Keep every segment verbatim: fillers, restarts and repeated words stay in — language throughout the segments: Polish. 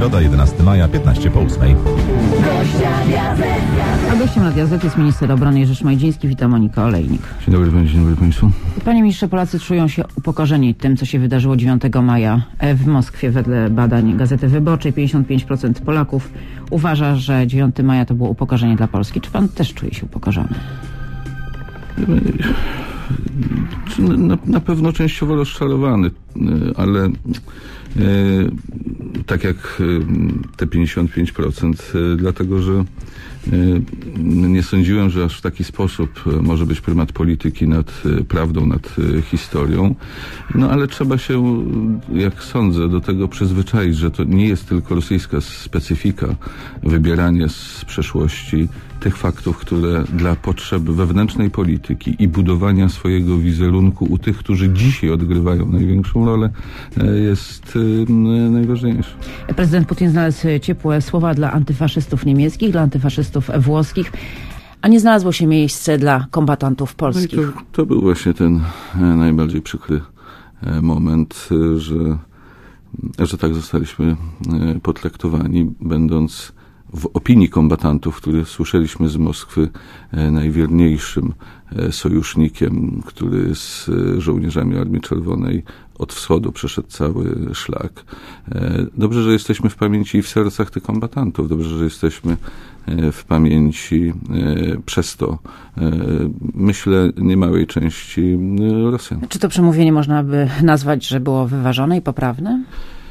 Środa, jedenastego maja, piętnaście po ósmej. A gościem Radia Z jest minister obrony Jerzy Szmajdziński. Witam, Monika Olejnik. Dzień dobry, dzień dobry Państwu. Panie ministrze, Polacy czują się upokorzeni tym, co się wydarzyło dziewiątego maja w Moskwie. Wedle badań Gazety Wyborczej pięćdziesiąt pięć procent Polaków uważa, że dziewiątego maja to było upokorzenie dla Polski. Czy pan też czuje się upokorzony? Na, na pewno częściowo rozczarowany, ale e, tak jak te pięćdziesiąt pięć procent, e, dlatego że e, nie sądziłem, że aż w taki sposób może być prymat polityki nad prawdą, nad historią. No ale trzeba się, jak sądzę, do tego przyzwyczaić, że to nie jest tylko rosyjska specyfika, wybieranie z przeszłości tych faktów, które dla potrzeb wewnętrznej polityki i budowania swojego wizerunku u tych, którzy dzisiaj odgrywają największą rolę, jest najważniejsze. Prezydent Putin znalazł ciepłe słowa dla antyfaszystów niemieckich, dla antyfaszystów włoskich, a nie znalazło się miejsce dla kombatantów polskich. No to, to był właśnie ten najbardziej przykry moment, że, że tak zostaliśmy potraktowani, będąc w opinii kombatantów, które słyszeliśmy z Moskwy, najwierniejszym sojusznikiem, który z żołnierzami Armii Czerwonej od wschodu przeszedł cały szlak. Dobrze, że jesteśmy w pamięci i w sercach tych kombatantów. Dobrze, że jesteśmy w pamięci przez to, myślę, niemałej części Rosjan. Czy to przemówienie można by nazwać, że było wyważone i poprawne?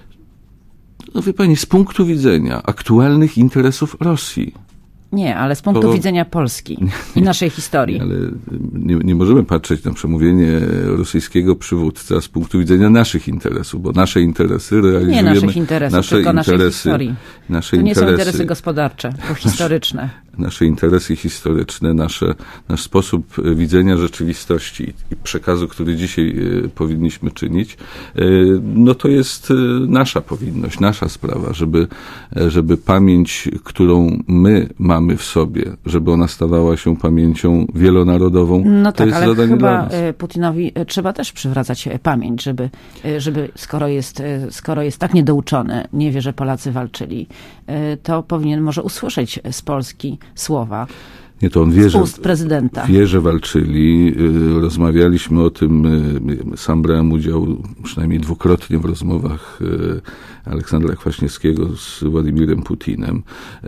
No wie pani, z punktu widzenia aktualnych interesów Rosji. Nie, ale z punktu to... widzenia Polski i naszej historii. Ale nie, nie możemy patrzeć na przemówienie rosyjskiego przywódcy z punktu widzenia naszych interesów, bo nasze interesy realizujemy... Nie naszych interesów, nasze tylko interesy, naszej historii. Nasze to nie interesy, są interesy gospodarcze, to historyczne. Nasze, nasze interesy historyczne, nasze, nasz sposób widzenia rzeczywistości i przekazu, który dzisiaj e, powinniśmy czynić, e, no to jest e, nasza powinność, nasza sprawa, żeby, e, żeby pamięć, którą my mamy mamy w sobie, żeby ona stawała się pamięcią wielonarodową. No to tak, jest ale zadanie chyba dla nas. Putinowi trzeba też przywracać pamięć, żeby, żeby skoro jest, skoro jest tak niedouczony, nie wie, że Polacy walczyli, to powinien może usłyszeć z Polski słowa. Nie, to on wie, że, prezydenta. wie, że walczyli. Rozmawialiśmy o tym, sam brałem udział przynajmniej dwukrotnie w rozmowach Aleksandra Kwaśniewskiego z Władimirem Putinem.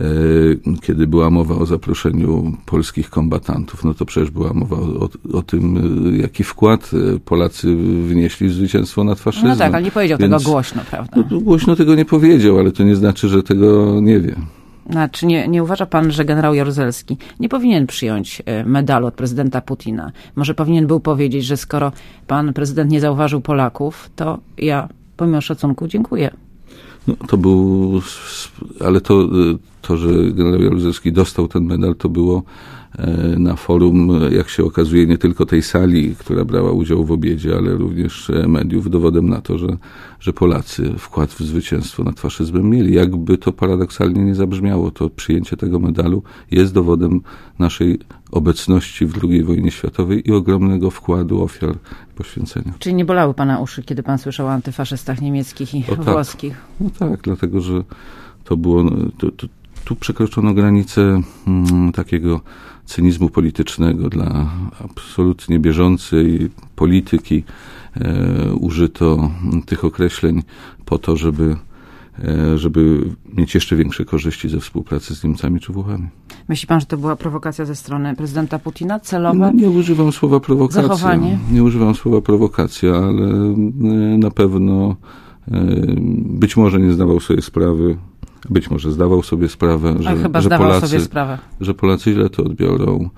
Kiedy była mowa o zaproszeniu polskich kombatantów, no to przecież była mowa o, o tym, jaki wkład Polacy wnieśli w zwycięstwo nad faszyzmem. No tak, ale nie powiedział Więc, tego głośno, prawda? No, głośno tego nie powiedział, ale to nie znaczy, że tego nie wie. Znaczy nie, nie uważa pan, że generał Jaruzelski nie powinien przyjąć medalu od prezydenta Putina? Może powinien był powiedzieć, że skoro pan prezydent nie zauważył Polaków, to ja pomimo szacunku dziękuję. No, to był, ale to, to, że generał Jaruzelski dostał ten medal, to było na forum, jak się okazuje, nie tylko tej sali, która brała udział w obiedzie, ale również mediów, dowodem na to, że, że Polacy wkład w zwycięstwo nad faszyzmem mieli. Jakby to paradoksalnie nie zabrzmiało, to przyjęcie tego medalu jest dowodem naszej obecności w drugiej wojnie światowej i ogromnego wkładu ofiar i poświęcenia. Czyli nie bolały pana uszy, kiedy pan słyszał o antyfaszystach niemieckich i o, tak. włoskich? No tak, dlatego, że to było... To, to, tu przekroczono granicę hmm, takiego cynizmu politycznego dla absolutnie bieżącej polityki. E, użyto tych określeń po to, żeby, e, żeby mieć jeszcze większe korzyści ze współpracy z Niemcami czy Włochami. Myśli pan, że to była prowokacja ze strony prezydenta Putina? Celowe? No, nie używam słowa prowokacja. Zachowanie? Nie używam słowa prowokacja, ale e, na pewno e, być może nie zdawał sobie sprawy, Być może zdawał sobie sprawę, że, chyba że, Polacy, sobie sprawę. że Polacy źle to odbiorą.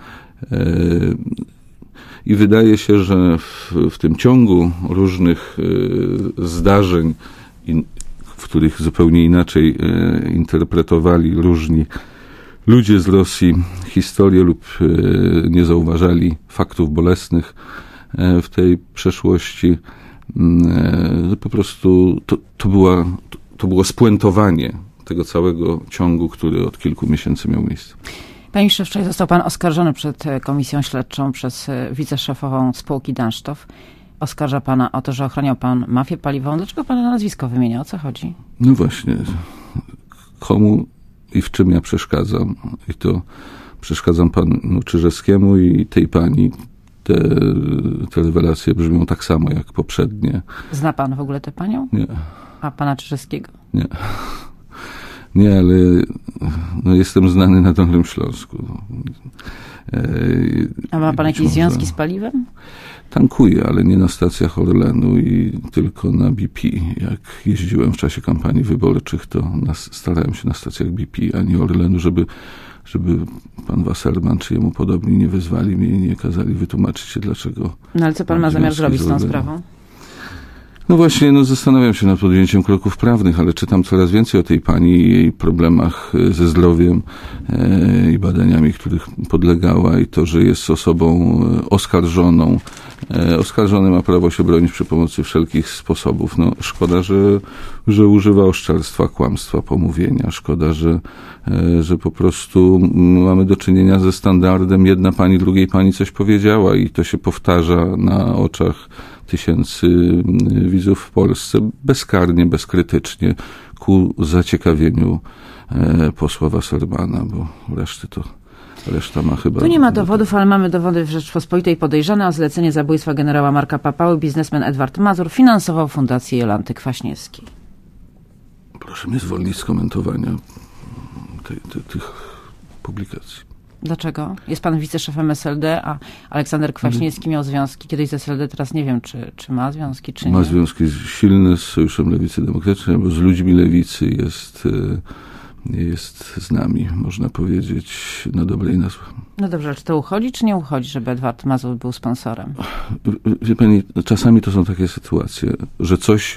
I wydaje się, że w, w tym ciągu różnych zdarzeń, w których zupełnie inaczej interpretowali różni ludzie z Rosji historię lub nie zauważali faktów bolesnych w tej przeszłości, po prostu to, to, była, to było spuentowanie tego całego ciągu, który od kilku miesięcy miał miejsce. Panie ministrze, wczoraj został pan oskarżony przed komisją śledczą przez wiceszefową spółki Dansztow. Oskarża pana o to, że ochraniał pan mafię paliwową. Dlaczego pana nazwisko wymienia? O co chodzi? No właśnie. komu i w czym ja przeszkadzam. I to przeszkadzam panu Czyżewskiemu i tej pani. Te, te rewelacje brzmią tak samo jak poprzednie. Zna pan w ogóle tę panią? Nie. A pana Czyżewskiego? Nie. Nie, ale no, jestem znany na Dolnym Śląsku. A ma pan jakieś związki z paliwem? Tankuję, ale nie na stacjach Orlenu i tylko na B P. Jak jeździłem w czasie kampanii wyborczych, to nas, starałem się na stacjach B P, a nie Orlenu, żeby, żeby pan Wasserman czy jemu podobni nie wezwali mnie i nie kazali wytłumaczyć się, dlaczego. No ale co pan ma zamiar zrobić z tą sprawą? No właśnie, no zastanawiam się nad podjęciem kroków prawnych, ale czytam coraz więcej o tej pani i jej problemach ze zdrowiem e, i badaniami, których podlegała i to, że jest osobą oskarżoną. E, oskarżony ma prawo się bronić przy pomocy wszelkich sposobów. No szkoda, że, że używa oszczerstwa, kłamstwa, pomówienia. Szkoda, że, e, że po prostu mamy do czynienia ze standardem jedna pani, drugiej pani coś powiedziała i to się powtarza na oczach tysięcy widzów w Polsce bezkarnie, bezkrytycznie ku zaciekawieniu e, posła Wassermana, bo reszty to reszta ma chyba... Tu nie ma dowodów, ale mamy dowody w Rzeczpospolitej. Podejrzany o zlecenie zabójstwa generała Marka Papały biznesmen Edward Mazur finansował fundację Jolanty Kwaśniewskiej. Proszę mnie zwolnić z komentowania tej, tej, tych publikacji. Dlaczego? Jest pan wiceszefem S L D, a Aleksander Kwaśniewski miał związki kiedyś z S L D, teraz nie wiem, czy, czy ma związki, czy nie. Ma związki silne z Sojuszem Lewicy Demokratycznej, bo z ludźmi lewicy jest, jest z nami, można powiedzieć, na dobre i na złe. No dobrze, ale czy to uchodzi, czy nie uchodzi, żeby Edward Mazur był sponsorem? Wie pani, czasami to są takie sytuacje, że coś,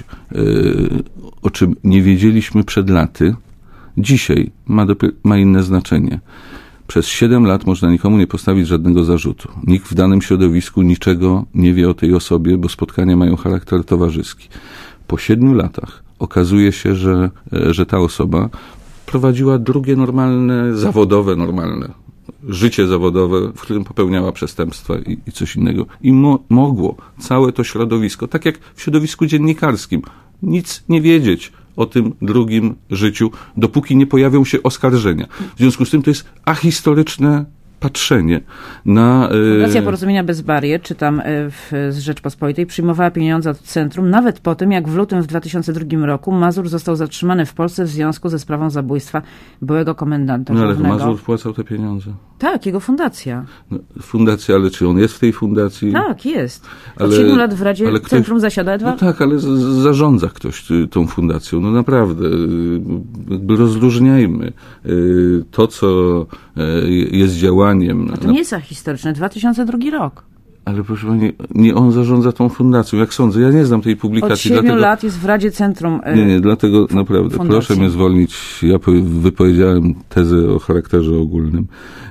o czym nie wiedzieliśmy przed laty, dzisiaj ma, dopiero, ma inne znaczenie. Przez siedem lat można nikomu nie postawić żadnego zarzutu. Nikt w danym środowisku niczego nie wie o tej osobie, bo spotkania mają charakter towarzyski. Po siedmiu latach okazuje się, że, że ta osoba prowadziła drugie normalne, zawodowe, normalne życie zawodowe, w którym popełniała przestępstwa i, i coś innego. I mo, mogło całe to środowisko, tak jak w środowisku dziennikarskim, nic nie wiedzieć o tym drugim życiu, dopóki nie pojawią się oskarżenia. W związku z tym to jest ahistoryczne patrzenie na... Fundacja Porozumienia Bez Barier, czytam w, z Rzeczpospolitej, przyjmowała pieniądze od centrum, nawet po tym, jak w lutym w dwa tysiące drugim roku Mazur został zatrzymany w Polsce w związku ze sprawą zabójstwa byłego komendanta No ale głównego. Mazur wpłacał te pieniądze. Tak, jego fundacja. No, fundacja, ale czy on jest w tej fundacji? Tak, jest. Od ale, siedmiu lat w Radzie ale ktoś, Centrum zasiada Edward. No tak, ale z, zarządza ktoś tą fundacją. No naprawdę, jakby rozróżniajmy to, co jest działaniem. A to nie jest historyczne, dwa tysiące drugi rok. Ale proszę pani, nie on zarządza tą fundacją, jak sądzę. Ja nie znam tej publikacji. Od siedmiu dlatego... lat jest w Radzie Centrum y, Nie, nie, dlatego naprawdę fundacji. Proszę mnie zwolnić. Ja wypowiedziałem tezę o charakterze ogólnym.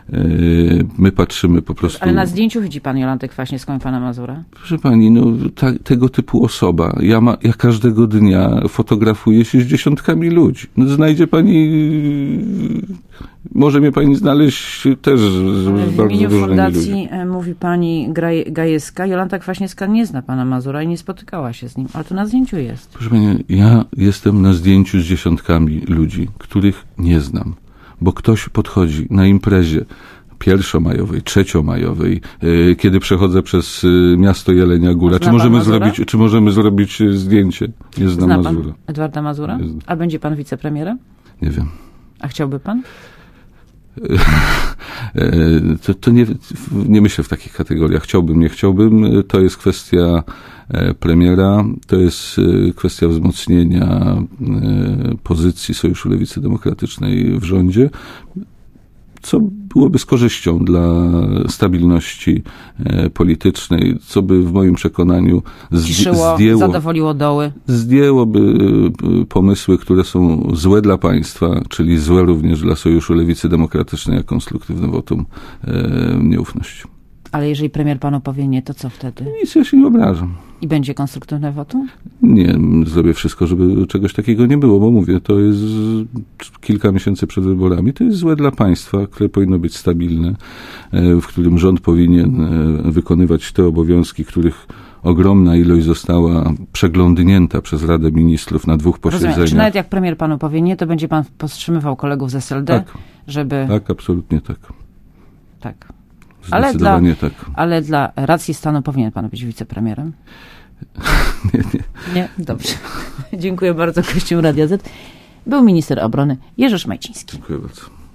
My patrzymy po prostu... Ale na zdjęciu widzi pan Jolantę Kwaśniewską i pana Mazura? Proszę pani, no ta, tego typu osoba. Ja, ma, ja każdego dnia fotografuję się z dziesiątkami ludzi. No, znajdzie pani... Może mnie pani znaleźć też z w bardzo imieniu różnymi fundacji ludźmi. mówi pani Gajewska. Jolanta Kwaśniewska nie zna pana Mazura i nie spotykała się z nim, ale to na zdjęciu jest. Proszę pani, ja jestem na zdjęciu z dziesiątkami ludzi, których nie znam, bo ktoś podchodzi na imprezie pierwszomajowej, trzeciomajowej, yy, kiedy przechodzę przez yy, miasto Jelenia Góra. Czy możemy, zrobić, czy możemy zrobić zdjęcie? Nie znam Zna Mazura. pan Edwarda Mazura? A będzie pan wicepremierem? Nie wiem. A chciałby pan? To, to nie, nie myślę w takich kategoriach. Chciałbym, nie chciałbym. To jest kwestia premiera, to jest kwestia wzmocnienia pozycji Sojuszu Lewicy Demokratycznej w rządzie, co byłoby z korzyścią dla stabilności politycznej, co by w moim przekonaniu Ciszyło, zdjęło, zadowoliło doły. zdjęłoby pomysły, które są złe dla państwa, czyli złe również dla Sojuszu Lewicy Demokratycznej, jak konstruktywne wotum nieufności. Ale jeżeli premier panu powie nie, to co wtedy? Nic, ja się nie obrażam. I będzie konstruktywne wotum? Nie, zrobię wszystko, żeby czegoś takiego nie było, bo mówię, to jest kilka miesięcy przed wyborami, to jest złe dla państwa, które powinno być stabilne, w którym rząd powinien wykonywać te obowiązki, których ogromna ilość została przeglądnięta przez Radę Ministrów na dwóch posiedzeniach. Rozumiem. Czy nawet jak premier panu powie nie, to będzie pan powstrzymywał kolegów z S L D, tak, żeby... Tak, absolutnie tak. Tak. Ale dla, Zdecydowanie tak. ale dla racji stanu powinien pan być wicepremierem? Nie, nie. Nie? Dobrze. Dziękuję bardzo. Gościem Radia Z był minister obrony Jerzy Szmajciński. Dziękuję bardzo.